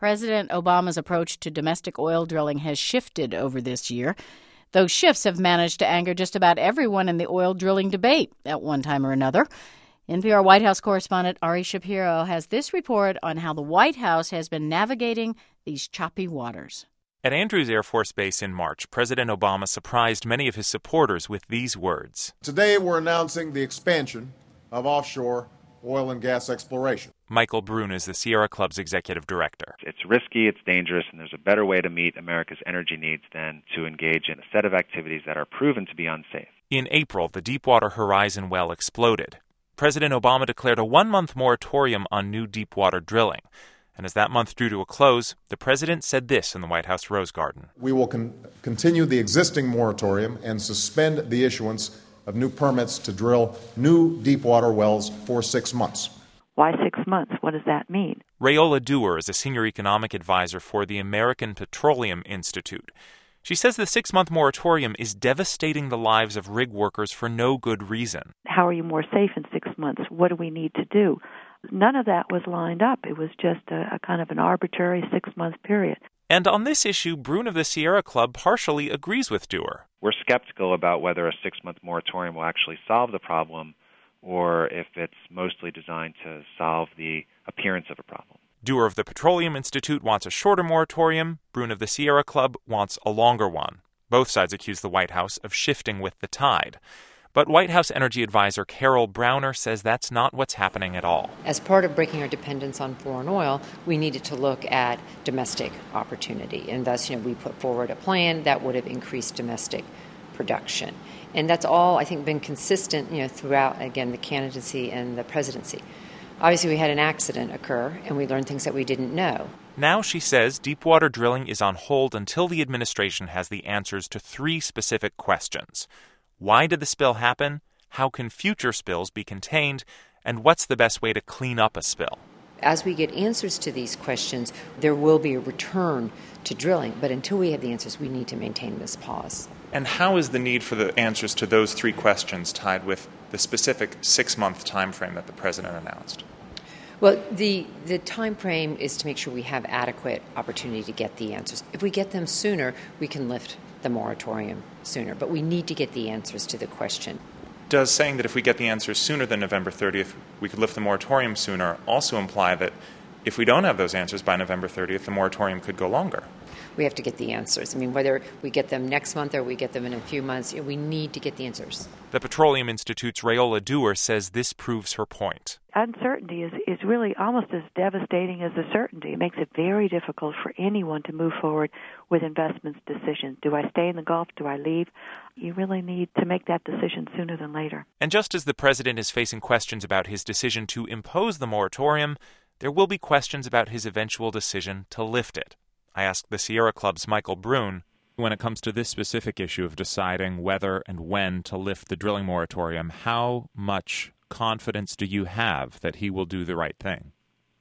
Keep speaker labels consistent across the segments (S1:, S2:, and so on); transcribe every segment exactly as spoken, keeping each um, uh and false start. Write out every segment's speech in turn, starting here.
S1: President Obama's approach to domestic oil drilling has shifted over this year. Those shifts have managed to anger just about everyone in the oil drilling debate at one time or another. N P R White House correspondent Ari Shapiro has this report on how the White House has been navigating these choppy waters.
S2: At Andrews Air Force Base in March, President Obama surprised many of his supporters with these words.
S3: Today we're announcing the expansion of offshore oil and gas exploration.
S2: Michael Brune is the Sierra Club's executive director.
S4: It's risky, it's dangerous, and there's a better way to meet America's energy needs than to engage in a set of activities that are proven to be unsafe.
S2: In April, the Deepwater Horizon well exploded. President Obama declared a one-month moratorium on new deepwater drilling. And as that month drew to a close, the president said this in the White House Rose Garden.
S3: We will con- continue the existing moratorium and suspend the issuance of new permits to drill new deepwater wells for six months.
S5: Why six months? What does that mean?
S2: Rayola Dewar is a senior economic advisor for the American Petroleum Institute. She says the six-month moratorium is devastating the lives of rig workers for no good reason.
S5: How are you more safe in six months? What do we need to do? None of that was lined up. It was just a, a kind of an arbitrary six-month period.
S2: And on this issue, Brune of the Sierra Club partially agrees with Dewar.
S4: We're skeptical about whether a six-month moratorium will actually solve the problem or if it's mostly designed to solve the appearance of a problem.
S2: Dewar of the Petroleum Institute wants a shorter moratorium. Brune of the Sierra Club wants a longer one. Both sides accuse the White House of shifting with the tide. But White House Energy Advisor Carol Browner says that's not what's happening at all.
S6: As part of breaking our dependence on foreign oil, we needed to look at domestic opportunity. And thus, you know, we put forward a plan that would have increased domestic production. And that's all, I think, been consistent, you know, throughout, again, the candidacy and the presidency. Obviously, we had an accident occur, and we learned things that we didn't know.
S2: Now, she says, deepwater drilling is on hold until the administration has the answers to three specific questions. Why did the spill happen? How can future spills be contained? And what's the best way to clean up a spill?
S6: As we get answers to these questions, there will be a return to drilling. But until we have the answers, we need to maintain this pause.
S2: And how is the need for the answers to those three questions tied with the specific six-month time frame that the president announced?
S6: Well, the, the time frame is to make sure we have adequate opportunity to get the answers. If we get them sooner, we can lift the moratorium sooner. But we need to get the answers to the question.
S2: Does saying that if we get the answers sooner than November thirtieth, we could lift the moratorium sooner, also imply that if we don't have those answers by November thirtieth, the moratorium could go longer?
S6: We have to get the answers. I mean, whether we get them next month or we get them in a few months, we need to get the answers.
S2: The Petroleum Institute's Rayola Dewar says this proves her point.
S5: Uncertainty is, is really almost as devastating as the certainty. It makes it very difficult for anyone to move forward with investments decisions. Do I stay in the Gulf? Do I leave? You really need to make that decision sooner than later.
S2: And just as the president is facing questions about his decision to impose the moratorium, there will be questions about his eventual decision to lift it. I asked the Sierra Club's Michael Brune, when it comes to this specific issue of deciding whether and when to lift the drilling moratorium, how much confidence do you have that he will do the right thing?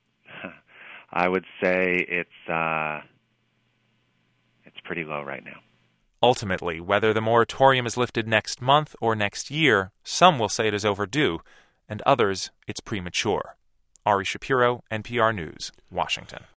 S4: I would say it's uh, it's pretty low right now.
S2: Ultimately, whether the moratorium is lifted next month or next year, some will say it is overdue, and others it's premature. Ari Shapiro, N P R News, Washington.